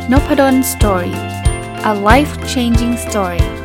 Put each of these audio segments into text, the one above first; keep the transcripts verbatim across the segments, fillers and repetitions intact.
Nopadon Story. A life-changing story.ส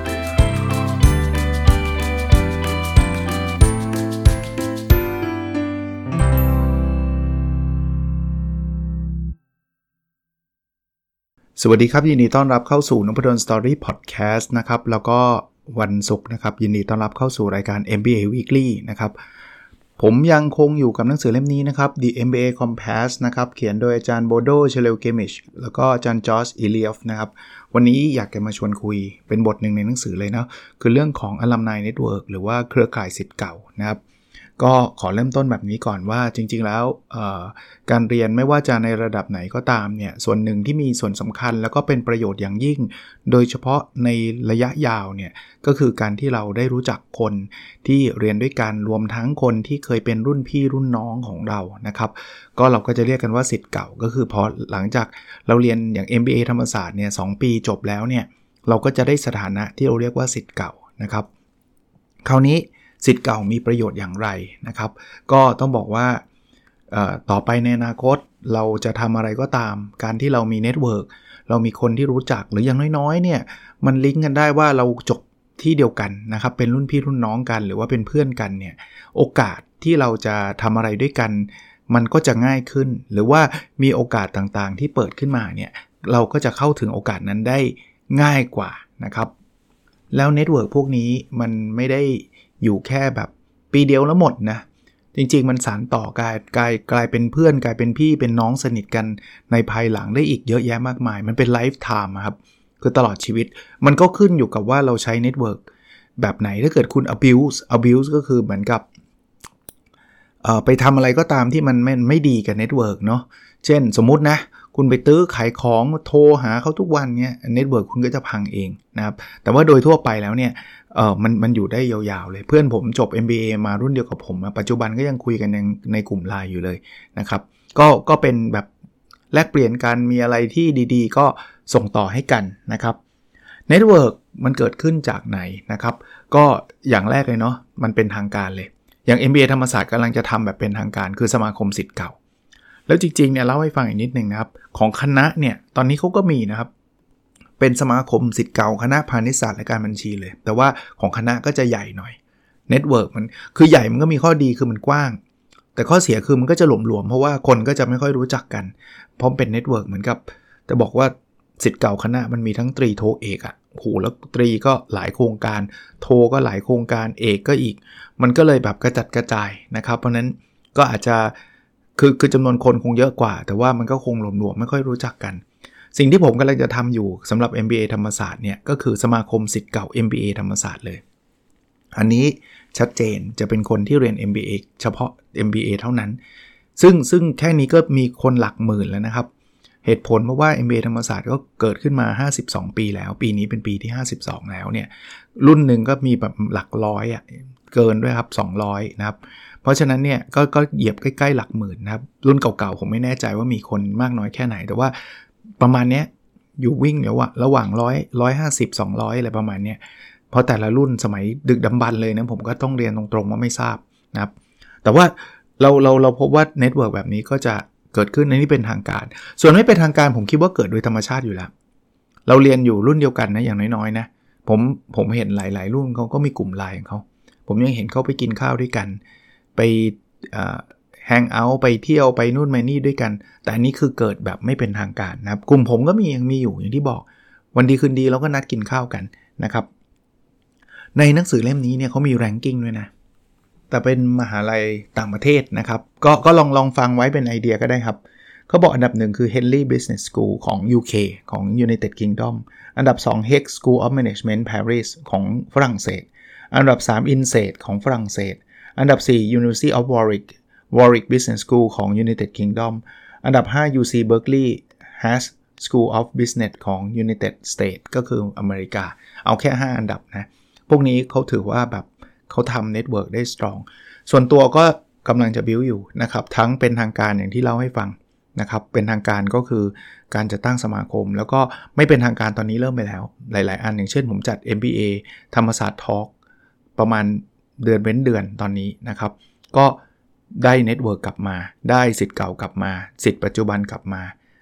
วัสดีครับยินดีต้อนรับเข้าสู่ Nopadon Story Podcast นะครับแล้วก็วันศุกร์นะครับยินดีต้อนรับเข้าสู่รายการ เอ็ม บี เอ Weekly นะครับผมยังคงอยู่กับหนังสือเล่มนี้นะครับ The เอ็ม บี เอ Compass นะครับเขียนโดยอาจารย์โบโด เชเลวเกมิชแล้วก็อาจารย์จอร์จ อิเลียฟนะครับวันนี้อยากจะมาชวนคุยเป็นบทหนึ่งในหนังสือเลยนะคือเรื่องของ Alumni Network หรือว่าเครือข่ายศิษย์เก่านะครับก็ขอเริ่มต้นแบบนี้ก่อนว่าจริงๆแล้วการเรียนไม่ว่าจะในระดับไหนก็ตามเนี่ยส่วนหนึ่งที่มีส่วนสำคัญแล้วก็เป็นประโยชน์อย่างยิ่งโดยเฉพาะในระยะยาวเนี่ยก็คือการที่เราได้รู้จักคนที่เรียนด้วยกันรวมทั้งคนที่เคยเป็นรุ่นพี่รุ่นน้องของเรานะครับก็เราก็จะเรียกกันว่าศิษย์เก่าก็คือพอหลังจากเราเรียนอย่าง เอ็ม บี เอ ธรรมศาสตร์เนี่ยสองปีจบแล้วเนี่ยเราก็จะได้สถานะที่เราเรียกว่าศิษย์เก่านะครับคราวนี้ศิษย์เก่ามีประโยชน์อย่างไรนะครับก็ต้องบอกว่าต่อไปในอนาคตเราจะทำอะไรก็ตามการที่เรามีเน็ตเวิร์กเรามีคนที่รู้จักหรืออย่างน้อยๆเนี่ยมันลิงก์กันได้ว่าเราจบที่เดียวกันนะครับเป็นรุ่นพี่รุ่นน้องกันหรือว่าเป็นเพื่อนกันเนี่ยโอกาสที่เราจะทำอะไรด้วยกันมันก็จะง่ายขึ้นหรือว่ามีโอกาสต่างๆที่เปิดขึ้นมาเนี่ยเราก็จะเข้าถึงโอกาสนั้นได้ง่ายกว่านะครับแล้วเน็ตเวิร์กพวกนี้มันไม่ได้อยู่แค่แบบปีเดียวแล้วหมดนะจริงๆมันสานต่อกลายกลายกลายเป็นเพื่อนกลายเป็นพี่เป็นน้องสนิทกันในภายหลังได้อีกเยอะแยะมากมายมันเป็นไลฟ์ไทม์ครับคือตลอดชีวิตมันก็ขึ้นอยู่กับว่าเราใช้เน็ตเวิร์กแบบไหนถ้าเกิดคุณ abuse abuse ก็คือเหมือนกับเอ่อไปทำอะไรก็ตามที่มันไม่ไม่ดีกับเน็ตเวิร์กเนาะเช่นสมมุตินะคุณไปตื้อขายของโทรหาเขาทุกวันเงี้ยเน็ตเวิร์กคุณก็จะพังเองนะครับแต่ว่าโดยทั่วไปแล้วเนี่ยเออมันมันอยู่ได้ยาวๆเลยเพื่อนผมจบ เอ็ม บี เอ มารุ่นเดียวกับผมปัจจุบันก็ยังคุยกันในในกลุ่ม ไลน์ อยู่เลยนะครับก็ก็เป็นแบบแลกเปลี่ยนกันมีอะไรที่ดีๆก็ส่งต่อให้กันนะครับเน็ตเวิร์กมันเกิดขึ้นจากไหนนะครับก็อย่างแรกเลยเนาะมันเป็นทางการเลยอย่าง เอ็ม บี เอ ธรรมศาสตร์กำลังจะทำแบบเป็นทางการคือสมาคมศิษย์เก่าแล้วจริงๆเนี่ยเล่าให้ฟังอีกนิดนึงนะครับของคณะเนี่ยตอนนี้เขาก็มีนะครับเป็นสมาคมศิษย์เก่าคณะพาณิชยศาสตร์และการบัญชีเลยแต่ว่าของคณะก็จะใหญ่หน่อยเน็ตเวิร์กมันคือใหญ่มันก็มีข้อดีคือมันกว้างแต่ข้อเสียคือมันก็จะหลวมๆเพราะว่าคนก็จะไม่ค่อยรู้จักกันเพราะเป็นเน็ตเวิร์กเหมือนกับจะบอกว่าศิษย์เก่าคณะมันมีทั้งตรีโทเอกอ่ะโหแล้วตรีก็หลายโครงการโทก็หลายโครงการเอกก็อีกมันก็เลยแบบกระจัดกระจายนะครับเพราะนั้นก็อาจจะคือคือจำนวนคนคงเยอะกว่าแต่ว่ามันก็คงหลวมๆไม่ค่อยรู้จักกันสิ่งที่ผมกำลังจะทำอยู่สำหรับ เอ็ม บี เอ ธรรมศาสตร์เนี่ยก็คือสมาคมศิษย์เก่า เอ็ม บี เอ ธรรมศาสตร์เลยอันนี้ชัดเจนจะเป็นคนที่เรียน เอ็ม บี เอ เฉพาะ เอ็ม บี เอ เท่านั้นซึ่งซึ่งแค่นี้ก็มีคนหลักหมื่นแล้วนะครับเหตุผลเพราะว่า เอ็ม บี เอ ธรรมศาสตร์ก็เกิดขึ้นมาห้าสิบสองปีแล้วปีนี้เป็นปีที่ห้าสิบสองแล้วเนี่ยรุ่นหนึ่งก็มีแบบหลักร้อยอ่ะเกินด้วยครับสองร้อยนะครับเพราะฉะนั้นเนี่ยก็ก็เหยียบใกล้ๆหลักหมื่นนะครับรุ่นเก่าๆผมไม่แน่ใจว่ามีคนมากน้อยแค่ไหนแต่ว่าประมาณเนี้ยอยู่วิ่งเดี๋ยวว่าระหว่างร้อย หนึ่งร้อยห้าสิบ สองร้อยอะไรประมาณเนี้ยเพราะแต่ละรุ่นสมัยดึกดำบรรพ์เลยนะผมก็ต้องเรียนตรงๆว่าไม่ทราบนะครับแต่ว่าเราเราเราพบว่าเน็ตเวิร์กแบบนี้ก็จะเกิดขึ้นในนี้เป็นทางการส่วนไม่เป็นทางการผมคิดว่าเกิดโดยธรรมชาติอยู่แล้วเราเรียนอยู่รุ่นเดียวกันนะอย่างน้อยๆนะผมผมเห็นหลายๆรุ่นเขาก็มีกลุ่มไลน์ของเขาผมยังเห็นเขาไปกินข้าวด้วยกันไปแฮงเอาท์ไปเที่ยวไปนู่นไปนี่ด้วยกันแต่อันนี้คือเกิดแบบไม่เป็นทางการนะครับกลุ่มผมก็มียังมีอยู่อย่างที่บอกวันดีคืนดีเราก็นัดกินข้าวกันนะครับในหนังสือเล่มนี้เนี่ยเขามีแรงกิ้งด้วยนะแต่เป็นมหาลัยต่างประเทศนะครับก็ก็ลองลองฟังไว้เป็นไอเดียก็ได้ครับเขาบอกอันดับหนึ่งคือ Henley Business School ของ ยู เค ของ United Kingdom อันดับสอง Hague School of Management Paris ของฝรั่งเศสอันดับสาม อินเซด ของฝรั่งเศสอันดับสี่ University of Warwick Warwick Business School ของ United Kingdom อันดับห้า ยู ซี Berkeley Haas School of Business ของ United States ก็คืออเมริกาเอาแค่ห้าอันดับนะพวกนี้เขาถือว่าแบบเขาทำเน็ตเวิร์กได้ strong ส่วนตัวก็กำลังจะ build อยู่นะครับทั้งเป็นทางการอย่างที่เล่าให้ฟังนะครับเป็นทางการก็คือการจะตั้งสมาคมแล้วก็ไม่เป็นทางการตอนนี้เริ่มไปแล้วหลายๆอันอย่างเช่นผมจัด เอ็ม บี เอ ธรรมศาสตร์ Talk ประมาณเดือนเว้นเดือนตอนนี้นะครับก็ได้เน็ตเวิร์กกลับมาได้ศิษย์เก่ากลับมาศิษย์ปัจจุบันกลับมา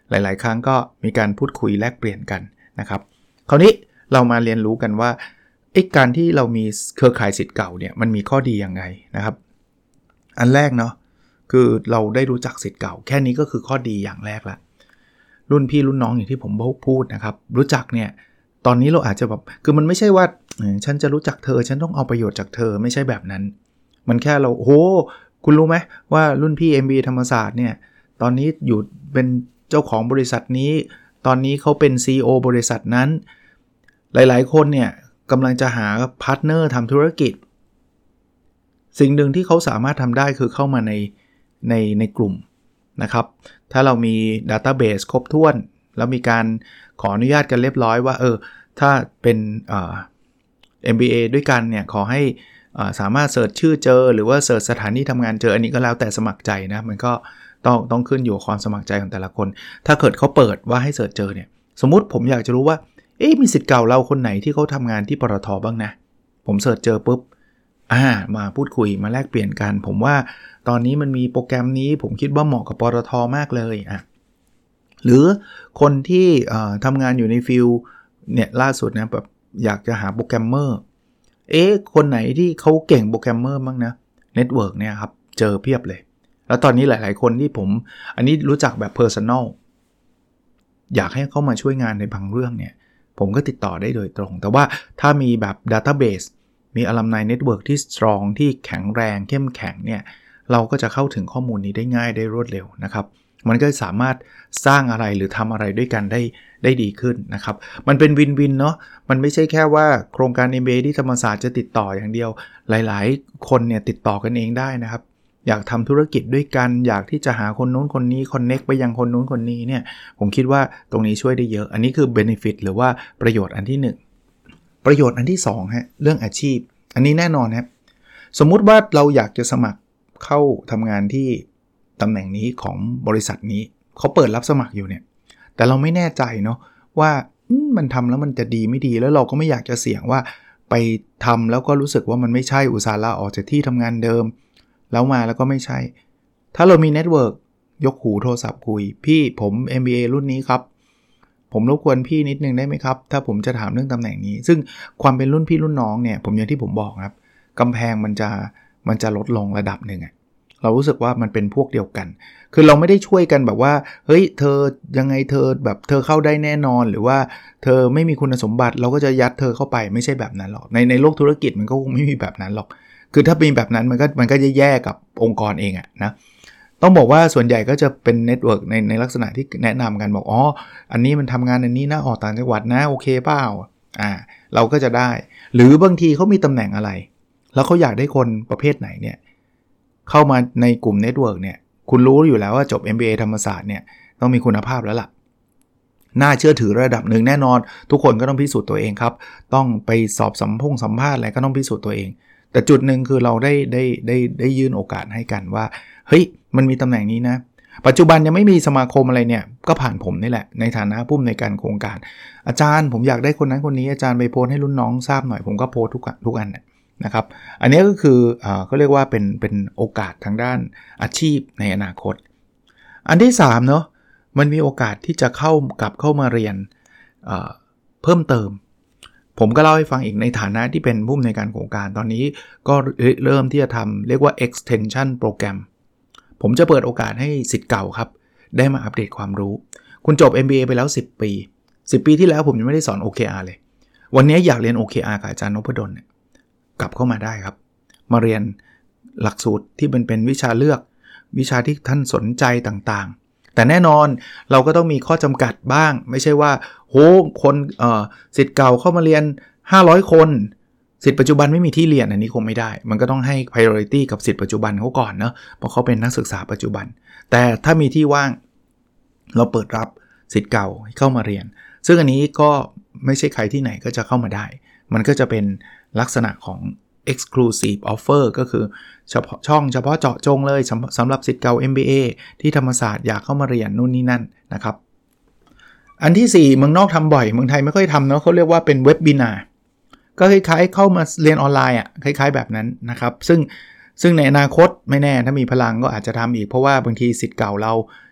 หลายๆครั้งก็มีการพูดคุยแลกเปลี่ยนกันนะครับคราวนี้เรามาเรียนรู้กันว่าไอ้การที่เรามีเครือข่ายศิษย์เก่าเนี่ยมันมีข้อดียังไงนะครับอันแรกเนาะคือเราได้รู้จักศิษย์เก่าแค่นี้ก็คือข้อดีอย่างแรกละรุ่นพี่รุ่นน้องอย่างที่ผมพูดนะครับรู้จักเนี่ยตอนนี้เราอาจจะแบบคือมันไม่ใช่ว่าฉันจะรู้จักเธอฉันต้องเอาประโยชน์จากเธอไม่ใช่แบบนั้นมันแค่เราโหคุณรู้ไหมว่ารุ่นพี่ เอ็ม บี เอ ธรรมศาสตร์เนี่ยตอนนี้อยู่เป็นเจ้าของบริษัทนี้ตอนนี้เขาเป็น ซี อี โอ บริษัทนั้นหลายๆคนเนี่ยกำลังจะหาพาร์ทเนอร์ทำธุรกิจสิ่งหนึ่งที่เขาสามารถทำได้คือเข้ามาในในในกลุ่มนะครับถ้าเรามี Database ครบถ้วนแล้วมีการขออนุญาตกันเรียบร้อยว่าเออถ้าเป็นเอ่อ เอ็ม บี เอ ด้วยกันเนี่ยขอให้สามารถเสิร์ชชื่อเจอหรือว่าเสิร์ชสถานที่ทำงานเจออันนี้ก็แล้วแต่สมัครใจนะมันก็ต้องต้องขึ้นอยู่กับความสมัครใจของแต่ละคนถ้าเกิดเขาเปิดว่าให้เสิร์ชเจอเนี่ยสมมุติผมอยากจะรู้ว่าเอ๊ะมีศิษย์เก่าเราคนไหนที่เขาทำงานที่ปตท.บ้างนะผมเสิร์ชเจอปุ๊บอ่ามาพูดคุยมาแลกเปลี่ยนกันผมว่าตอนนี้มันมีโปรแกรมนี้ผมคิดว่าเหมาะกับปตท.มากเลยอ่ะหรือคนที่ทำงานอยู่ในฟิลเนี่ยล่าสุดนะแบบอยากจะหาโปรแกรมเมอร์เอ๊ะคนไหนที่เขาเก่งโปรแกรมเมอร์บ้างนะเน็ตเวิร์กเนี่ยครับเจอเพียบเลยแล้วตอนนี้หลายๆคนที่ผมอันนี้รู้จักแบบ Personal อยากให้เข้ามาช่วยงานในบางเรื่องเนี่ยผมก็ติดต่อได้โดยตรงแต่ว่าถ้ามีแบบ Database มี Alumni Network ที่ strong ที่แข็งแรงเข้มแข็งเนี่ยเราก็จะเข้าถึงข้อมูลนี้ได้ง่ายได้รวดเร็วนะครับมันก็สามารถสร้างอะไรหรือทำอะไรด้วยกันได้ได้ดีขึ้นนะครับมันเป็นวินวินเนาะมันไม่ใช่แค่ว่าโครงการ เอ็ม บี เอ ที่ธรรมศาสตร์จะติดต่ออย่างเดียวหลายๆคนเนี่ยติดต่อกันเองได้นะครับอยากทำธุรกิจด้วยกันอยากที่จะหาคนนู้นคนนี้ connect ไปยังคนนู้นคนนี้เนี่ยผมคิดว่าตรงนี้ช่วยได้เยอะอันนี้คือ benefit หรือว่าประโยชน์อันที่หนึ่งประโยชน์อันที่สองฮะเรื่องอาชีพอันนี้แน่นอนครับสมมุติว่าเราอยากจะสมัครเข้าทำงานที่ตำแหน่งนี้ของบริษัทนี้เขาเปิดรับสมัครอยู่เนี่ยแต่เราไม่แน่ใจเนาะว่ามันทำแล้วมันจะดีไม่ดีแล้วเราก็ไม่อยากจะเสี่ยงว่าไปทำแล้วก็รู้สึกว่ามันไม่ใช่อุตส่าห์ลาออกจากที่ทำงานเดิมแล้วมาแล้วก็ไม่ใช่ถ้าเรามีเน็ตเวิร์กยกหูโทรศัพท์คุยพี่ผม เอ็ม บี เอ รุ่นนี้ครับผมรบกวนพี่นิดนึงได้ไหมครับถ้าผมจะถามเรื่องตำแหน่งนี้ซึ่งความเป็นรุ่นพี่รุ่นน้องเนี่ยผมอย่างที่ผมบอกครับกำแพงมันจะมันจะลดลงระดับหนึ่งอะเรารู้สึกว่ามันเป็นพวกเดียวกันคือเราไม่ได้ช่วยกันแบบว่าเฮ้ยเธอยังไงเธอแบบเธอเข้าได้แน่นอนหรือว่าเธอไม่มีคุณสมบัติเราก็จะยัดเธอเข้าไปไม่ใช่แบบนั้นหรอกในในโลกธุรกิจมันก็คงไม่มีแบบนั้นหรอกคือถ้าเป็นแบบนั้นมันก็มันก็จะแย่กับองค์กรเองอะนะต้องบอกว่าส่วนใหญ่ก็จะเป็นเน็ตเวิร์กในในลักษณะที่แนะนำกันบอกอ๋ออันนี้มันทำงานอันนี้นะออกต่างจังหวัดนะโอเคเปล่าอ่าเราก็จะได้หรือบางทีเขามีตำแหน่งอะไรแล้วเขาอยากได้คนประเภทไหนเนี่ยเข้ามาในกลุ่มเน็ตเวิร์กเนี่ยคุณรู้อยู่แล้วว่าจบ เอ็ม บี เอ ธรรมศาสตร์เนี่ยต้องมีคุณภาพแล้วล่ะน่าเชื่อถือระดับหนึ่งแน่นอนทุกคนก็ต้องพิสูจน์ตัวเองครับต้องไปสอบสัมพงสัมภาษณ์อะไรก็ต้องพิสูจน์ตัวเองแต่จุดหนึ่งคือเราได้ได้ได้ได้ยื่นโอกาสให้กันว่าเฮ้ยมันมีตำแหน่งนี้นะปัจจุบันยังไม่มีสมาคมอะไรเนี่ยก็ผ่านผมนี่แหละในฐานะผู้อำนวยการโครงการอาจารย์ผมอยากได้คนนั้นคนนี้อาจารย์ไปโพสให้รุ่นน้องทราบหน่อยผมก็โพสทุกทุกอันนะครับอันนี้ก็คือเอ่อเขาเรียกว่าเป็นเป็นโอกาสทางด้านอาชีพในอนาคตอันที่สามเนาะมันมีโอกาสที่จะเข้ากลับเข้ามาเรียนเอ่อเพิ่มเติมผมก็เล่าให้ฟังอีกในฐานะที่เป็นผู้อำนวยการโครงการตอนนี้ก็เริ่มที่จะทำเรียกว่า extension program ผมจะเปิดโอกาสให้ศิษย์เก่าครับได้มาอัปเดตความรู้คุณจบ เอ็ม บี เอ ไปแล้วสิบปีสิบปีที่แล้วผมยังไม่ได้สอน โอ เค อาร์ เลยวันนี้อยากเรียน โอ เค อาร์ กับอาจารย์นพดลเนี่ยกลับเข้ามาได้ครับมาเรียนหลักสูตรที่เป็นเป็นวิชาเลือกวิชาที่ท่านสนใจต่างๆแต่แน่นอนเราก็ต้องมีข้อจำกัดบ้างไม่ใช่ว่าโหคนเอ่อศิษย์เก่าเข้ามาเรียนห้าร้อยคนศิษย์ปัจจุบันไม่มีที่เรียนอันนี้คงไม่ได้มันก็ต้องให้ priority กับศิษย์ปัจจุบันเขาก่อนเนาะเพราะเขาเป็นนักศึกษาปัจจุบันแต่ถ้ามีที่ว่างเราเปิดรับศิษย์เก่าให้เข้ามาเรียนซึ่งอันนี้ก็ไม่ใช่ใครที่ไหนก็จะเข้ามาได้มันก็จะเป็นลักษณะของ exclusive offer ก็คือเฉพาะช่องเฉพาะเจาะจงเลยสำหรับศิษย์เก่า เอ็ม บี เอ ที่ธรรมศาสตร์อยากเข้ามาเรียนนู่นนี่นั่นนะครับอันที่สี่เมืองนอกทำบ่อยเมืองไทยไม่ค่อยทำเนาะเขาเรียกว่าเป็นเว็บบินาร์ก็คล้ายๆเข้ามาเรียนออนไลน์อ่ะคล้ายๆแบบนั้นนะครับซึ่งซึ่งในอนาคตไม่แน่ถ้ามีพลังก็อาจจะทำอีกเพราะว่าบางทีศิษย์เก่าเรา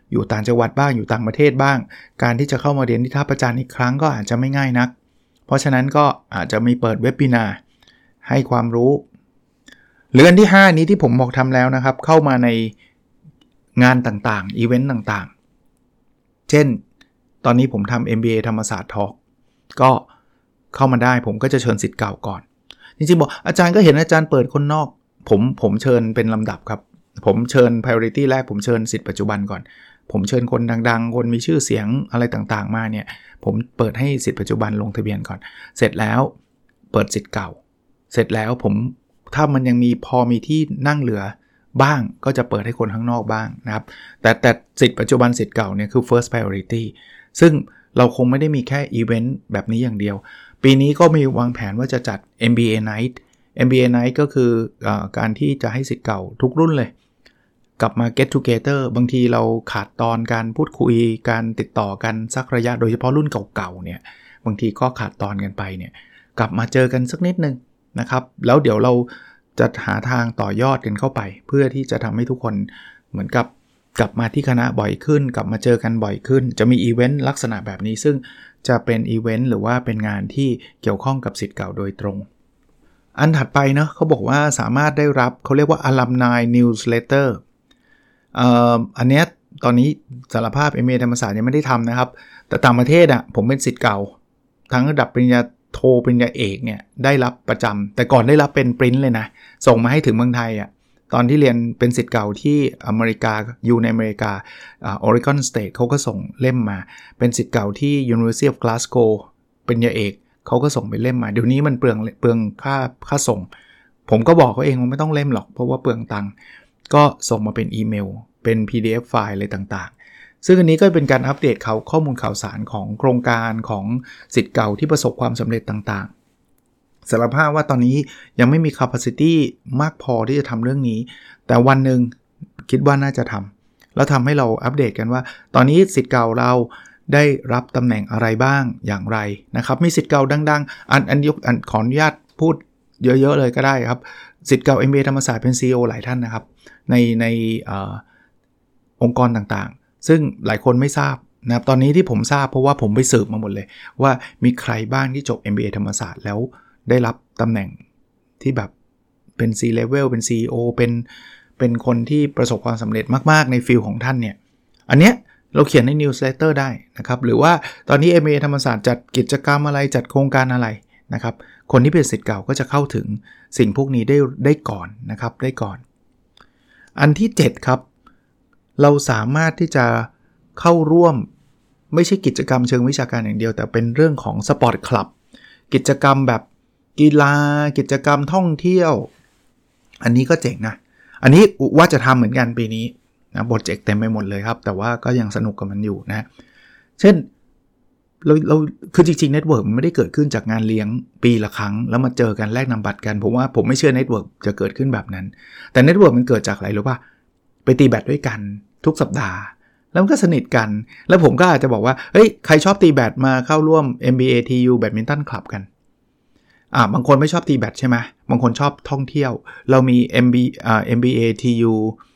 อยู่ต่างจังหวัดบ้างอยู่ต่างประเทศบ้างการที่จะเข้ามาเรียนที่ท่าประจันอีกครั้งก็อาจจะไม่ง่ายนักเพราะฉะนั้นก็อาจจะมีเปิดเว็บบินาร์ให้ความรู้หรืออันที่ห้านี้ที่ผมบอกทำแล้วนะครับเข้ามาในงานต่างๆอีเวนต์ต่างๆเช่นตอนนี้ผมทำ เอ็ม บี เอ ธรรมศาสตร์ทอล์กก็เข้ามาได้ผมก็จะเชิญศิษย์เก่าก่อนจริงๆบอกอาจารย์ก็เห็นอาจารย์เปิดคนนอกผมผมเชิญเป็นลำดับครับผมเชิญ priority แรกผมเชิญศิษย์ปัจจุบันก่อนผมเชิญคนดังๆคนมีชื่อเสียงอะไรต่างๆมาเนี่ยผมเปิดให้ศิษย์ปัจจุบันลงทะเบียนก่อนเสร็จแล้วเปิดศิษย์เก่าเสร็จแล้วผมถ้ามันยังมีพอมีที่นั่งเหลือบ้างก็จะเปิดให้คนข้างนอกบ้างนะครับแต่แต่ศิษย์ปัจจุบันศิษย์เก่าเนี่ยคือ first priority ซึ่งเราคงไม่ได้มีแค่อีเวนต์แบบนี้อย่างเดียวปีนี้ก็มีวางแผนว่าจะจัด เอ็ม บี เอ Night เอ็ม บี เอ Night ก็คือเอ่อการที่จะให้ศิษย์เก่าทุกรุ่นเลยกลับมา get together บางทีเราขาดตอนการพูดคุยการติดต่อกันสักระยะโดยเฉพาะรุ่นเก่าๆเนี่ยบางทีก็ขาดตอนกันไปเนี่ยกลับมาเจอกันสักนิดนึงนะครับแล้วเดี๋ยวเราจะหาทางต่อยอดกันเข้าไปเพื่อที่จะทำให้ทุกคนเหมือนกับกลับมาที่คณะบ่อยขึ้นกลับมาเจอกันบ่อยขึ้นจะมีอีเวนต์ลักษณะแบบนี้ซึ่งจะเป็นอีเวนต์หรือว่าเป็นงานที่เกี่ยวข้องกับศิษย์เก่าโดยตรงอันถัดไปเนาะเขาบอกว่าสามารถได้รับเขาเรียกว่า Alumni Newsletter เอ่ออันเนี้ยตอนนี้สารภาพ เอ็ม บี เอ ธรรมศาสตร์ยังไม่ได้ทำนะครับแต่ต่างประเทศอ่ะผมเป็นศิษย์เก่าทั้งระดับปริญญาโทปริญญาเอกเนี่ยได้รับประจำแต่ก่อนได้รับเป็นปริ้นเลยนะส่งมาให้ถึงเมืองไทยอ่ะตอนที่เรียนเป็นศิษย์เก่าที่อเมริกาอยู่ในอเมริกาอ่า Oregon State เขาก็ส่งเล่มมาเป็นศิษย์เก่าที่ University of Glasgow ปริญญาเอกเขาก็ส่งไปเล่มมาเดี๋ยวนี้มันเปลืองเปลืองค่าค่าส่งผมก็บอกเขาเองว่าไม่ต้องเล่มหรอกเพราะว่าเปลืองตังค์ก็ส่งมาเป็นอีเมลเป็น พี ดี เอฟ ไฟล์อะไรต่างๆซึ่งอันนี้ก็เป็นการอัปเดตเขาข้อมูลข่าวสารของโครงการของศิษย์เก่าที่ประสบความสำเร็จต่างๆสารภาพว่าตอนนี้ยังไม่มี capacity มากพอที่จะทำเรื่องนี้แต่วันหนึ่งคิดว่าน่าจะทำแล้วทำให้เราอัปเดตกันว่าตอนนี้ศิษย์เก่าเราได้รับตำแหน่งอะไรบ้างอย่างไรนะครับมีศิษย์เก่าดังๆอันอันยกอันขออนุญาตพูดเยอะๆเลยก็ได้ครับศิษย์เก่า เอ็ม บี เอ ธรรมศาสตร์เป็น ซี อี โอ หลายท่านนะครับในในเอ่อองค์กรต่างๆซึ่งหลายคนไม่ทราบนะครับตอนนี้ที่ผมทราบเพราะว่าผมไปสืบมาหมดเลยว่ามีใครบ้างที่จบ เอ็ม บี เอ ธรรมศาสตร์แล้วได้รับตำแหน่งที่แบบเป็น C-level เป็น ซี อี โอ เป็นเป็นคนที่ประสบความสำเร็จมากๆในฟิลของท่านเนี่ยอันเนี้ยเราเขียนใน newsletter ได้นะครับหรือว่าตอนนี้ เอ็ม บี เอ ธรรมศาสตร์จัดกิจกรรมอะไรจัดโครงการอะไรนะครับคนที่เป็นศิษย์เก่าก็จะเข้าถึงสิ่งพวกนี้ได้ได้ก่อนนะครับได้ก่อนอันที่เจ็ดครับเราสามารถที่จะเข้าร่วมไม่ใช่กิจกรรมเชิงวิชาการอย่างเดียวแต่เป็นเรื่องของสปอร์ตคลับกิจกรรมแบบกีฬากิจกรรมท่องเที่ยวอันนี้ก็เจ๋งนะอันนี้ว่าจะทำเหมือนกันปีนี้นะโปรเจกต์เต็มไปหมดเลยครับแต่ว่าก็ยังสนุกกับมันอยู่นะเช่นเราเราคือจริงๆเน็ตเวิร์กมันไม่ได้เกิดขึ้นจากงานเลี้ยงปีละครั้งแล้วมาเจอกันแลกนามบัตรกันผมว่าผมไม่เชื่อเน็ตเวิร์กจะเกิดขึ้นแบบนั้นแต่เน็ตเวิร์กมันเกิดจากอะไรรู้ป่ะไปตีแบดด้วยกันทุกสัปดาห์แล้วมันก็สนิทกันแล้วผมก็อาจจะบอกว่าเฮ้ยใครชอบตีแบดมาเข้าร่วม เอ็ม บี เอ ที ยู Badminton Club กันอ่าบางคนไม่ชอบตีแบดใช่ไหมบางคนชอบท่องเที่ยวเรามี เอ็ม บี อ่า เอ็ม บี เอ ที ยู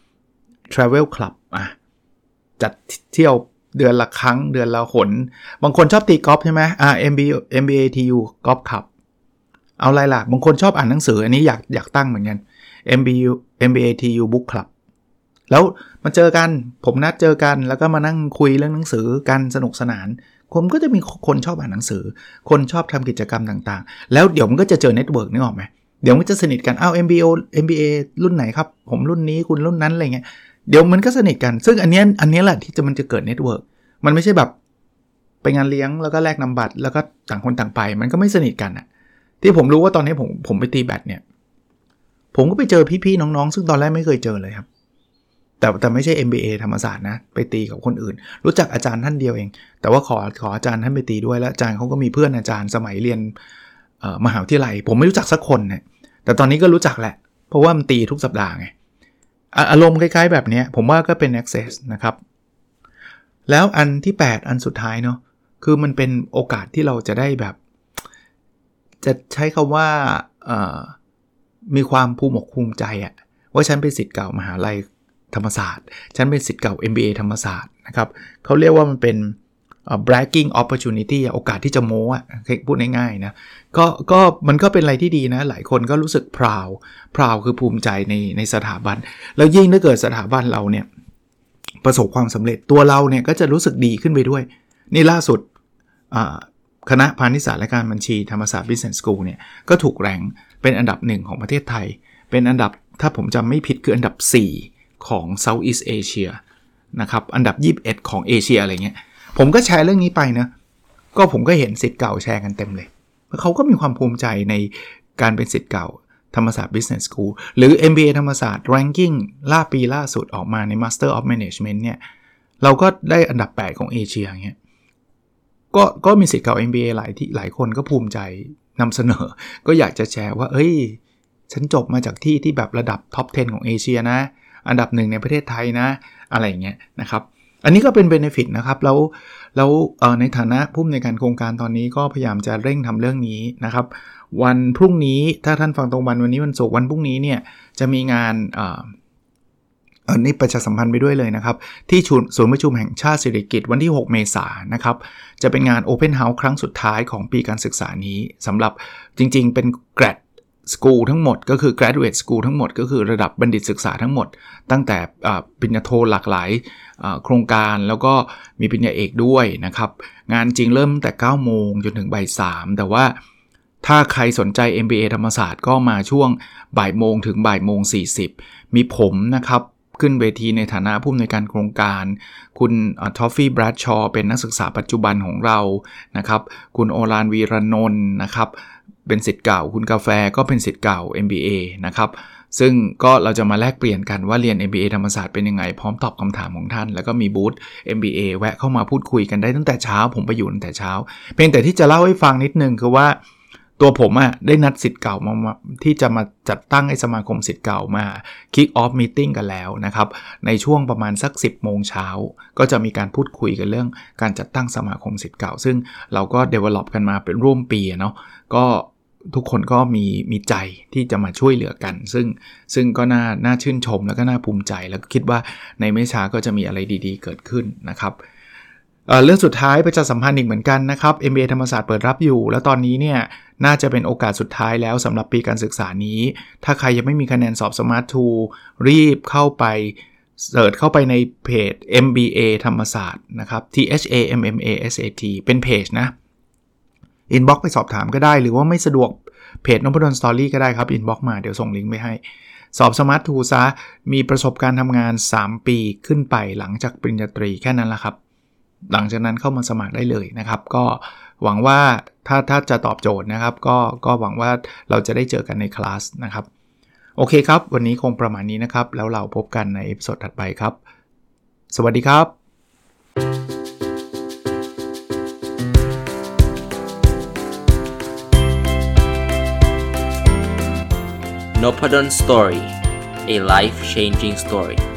Travel Club อ่ะจัดเที่ยวเดือนละครั้งเดือนละหนบางคนชอบตีกอล์ฟใช่ไหมอ่า เอ็ม บี เอ็ม บี เอ ที ยู Golf Club เอาอะไรล่ะบางคนชอบอ่านหนังสืออันนี้อยากอยากตั้งเหมือนกัน เอ็ม บี เอ็ม บี เอ ที ยู Book Club แล้วมาเจอกันผมนัดเจอกันแล้วก็มานั่งคุยเรื่องหนังสือกันสนุกสนานผมก็จะมีคนชอบอ่านหนังสือคนชอบทำกิจกรรมต่างๆแล้วเดี๋ยวมันก็จะเจอเน็ตเวิร์กนึกออกไหมเดี๋ยวมันจะสนิทกันอ้าว เอ็ม บี โอ เอ็ม บี เอ รุ่นไหนครับผมรุ่นนี้คุณรุ่นนั้นอะไรเงี้ยเดี๋ยวมันก็สนิทกันซึ่งอันนี้อันนี้แหละที่จะมันจะเกิดเน็ตเวิร์กมันไม่ใช่แบบไปงานเลี้ยงแล้วก็แลกนามบัตรแล้วก็ต่างคนต่างไปมันก็ไม่สนิทกันอ่ะที่ผมรู้ว่าตอนนี้ผมผมไปตีแบดเนี่ยผมก็ไปเจอพี่ๆน้องๆซึ่งตอนแรกไม่เคยเจอเลยครับแต่แต่ไม่ใช่ เอ็ม บี เอ ธรรมศาสตร์นะไปตีกับคนอื่นรู้จักอาจารย์ท่านเดียวเองแต่ว่าขอขออาจารย์ท่านไปตีด้วยแล้วอาจารย์เขาก็มีเพื่อนอาจารย์สมัยเรียนมหาวิทยาลัยผมไม่รู้จักสักคนเนี่ยแต่ตอนนี้ก็รู้จักแหละเพราะว่ามันตีทุกสัปดาห์ไงอารมณ์คล้ายๆแบบนี้ผมว่าก็เป็น access นะครับแล้วอันที่แปดอันสุดท้ายเนาะคือมันเป็นโอกาสที่เราจะได้แบบจะใช้คำว่ามีความภูมิอกภูมิใจอะว่าฉันเป็นศิษย์เก่ามหาลัยธรรมศาสตร์ฉันเป็นศิษย์เก่า เอ็ม บี เอ ธรรมศาสตร์นะครับเขาเรียกว่ามันเป็น bragging opportunity โอกาสที่จะโม้อะพูดง่ายๆนะก็ก็มันก็เป็นอะไรที่ดีนะหลายคนก็รู้สึก proud proud คือภูมิใจในในสถาบันแล้วยิ่งถ้าเกิดสถาบันเราเนี่ยประสบความสำเร็จตัวเราเนี่ยก็จะรู้สึกดีขึ้นไปด้วยนี่ล่าสุดคณะพาณิชยศาสตร์และการบัญชีธรรมศาสตร์ Business School เนี่ยก็ถูกแรงเป็นอันดับหนึ่งของประเทศไทยเป็นอันดับถ้าผมจำไม่ผิดคืออันดับสี่ของ Southeast Asia นะครับอันดับยี่สิบเอ็ดของเอเชียอะไรเงี้ยผมก็แชร์เรื่องนี้ไปนะก็ผมก็เห็นศิษย์เก่าแชร์กันเต็มเลยเขาก็มีความภูมิใจในการเป็นศิษย์เก่าธรรมศาสตร์ Business School หรือ เอ็ม บี เอ ธรรมศาสตร์ ranking ล่าปีล่าสุดออกมาใน Master of Management เนี่ยเราก็ได้อันดับแปดของเอเชียอย่างเงี้ยก็ก็มีศิษย์เก่า เอ็ม บี เอ หลายที่หลายคนก็ภูมิใจนำเสนอก็อยากจะแชร์ว่าเอ้ยฉันจบมาจากที่ที่แบบระดับท็อปสิบของเอเชียนะอันดับหนึ่งในประเทศไทยนะอะไรอย่างเงี้ยนะครับอันนี้ก็เป็น benefit นะครับแล้วแล้วเอ่อในฐานะผู้อำนวยการโครงการตอนนี้ก็พยายามจะเร่งทำเรื่องนี้นะครับวันพรุ่งนี้ถ้าท่านฟังตรงวันวันนี้วันศุกร์วันพรุ่งนี้เนี่ยจะมีงานเอ่อเอ่อนี่ประชาสัมพันธ์ไปด้วยเลยนะครับที่ศูนย์ประชุมแห่งชาติสิริกิติ์วันที่หกเมษายนนะครับจะเป็นงาน Open House ครั้งสุดท้ายของปีการศึกษานี้สำหรับจริงๆเป็น grad school ทั้งหมดก็คือ graduate school ทั้งหมดก็คือระดับบัณฑิตศึกษาทั้งหมดตั้งแต่ปริญญาโทหลากหลายโครงการแล้วก็มีปริญญาเอกด้วยนะครับงานจริงเริ่มตั้งแต่ เก้าโมงจนถึงบ่ายสามแต่ว่าถ้าใครสนใจ เอ็ม บี เอ ธรรมศาสตร์ก็มาช่วงบ่ายโมงถึงบ่ายโมงสี่สิบมีผมนะครับขึ้นเวทีในฐานะผู้อำนวยการโครงการคุณทอฟฟี่แบรดชอว์เป็นนักศึกษาปัจจุบันของเรานะครับคุณโอฬารวีรนนท์นะครับเป็นศิษย์เก่าคุณกาแฟก็เป็นศิษย์เก่า เอ็ม บี เอ นะครับซึ่งก็เราจะมาแลกเปลี่ยนกันว่าเรียน เอ็ม บี เอ ธรรมศาสตร์เป็นยังไงพร้อมตอบคำถามของท่านแล้วก็มีบูธ เอ็ม บี เอ แวะเข้ามาพูดคุยกันได้ตั้งแต่เช้าผมไปอยู่ตั้งแต่เช้าเพียงแต่ที่จะเล่าให้ฟังนิดนึงคือว่าตัวผมอ่ะได้นัดศิษย์เก่ามาที่จะมาจัดตั้งให้สมาคมศิษย์เก่ามา kick off meeting กันแล้วนะครับในช่วงประมาณสัก สิบโมงเช้าก็จะมีการพูดคุยกันเรื่องการจัดตั้งสมาคมศิษย์เก่าซึ่งเราก็ develop กันมาเป็นร่วมปีเนาะก็ทุกคนก็มีมีใจที่จะมาช่วยเหลือกันซึ่งซึ่งก็น่าน่าชื่นชมแล้วก็น่าภูมิใจแล้วก็คิดว่าในไม่ช้าก็จะมีอะไรดีๆเกิดขึ้นนะครับเอ่อเรื่องสุดท้ายประชาสัมพันธ์อีกเหมือนกันนะครับ เอ็ม บี เอ ธรรมศาสตร์เปิดรับอยู่แล้วตอนนี้เนี่ยน่าจะเป็นโอกาสสุดท้ายแล้วสำหรับปีการศึกษานี้ถ้าใครยังไม่มีคะแนนสอบ Smart ทู รีบเข้าไปเสิร์ชเข้าไปในเพจ เอ็ม บี เอ ธรรมศาสตร์นะครับ ที เอช เอ เอ็ม เอ็ม เอ เอส เอ ที เป็นเพจนะอินบ็อกซ์ไปสอบถามก็ได้หรือว่าไม่สะดวกเพจนพดลสตอรี่ก็ได้ครับอินบ็อกซ์มาเดี๋ยวส่งลิงก์ไปให้สอบ Smart ทู ซะมีประสบการณ์ทำงานสามปีขึ้นไปหลังจากปริญญาตรีแค่นั้นแหละครับหลังจากนั้นเข้ามาสมัครได้เลยนะครับก็หวังว่าถ้าถ้าจะตอบโจทย์นะครับก็ก็หวังว่าเราจะได้เจอกันในคลาสนะครับโอเคครับวันนี้คงประมาณนี้นะครับแล้วเราพบกันในเอพิโซดถัดไปครับสวัสดีครับ Noppadan Story, a life-changing story.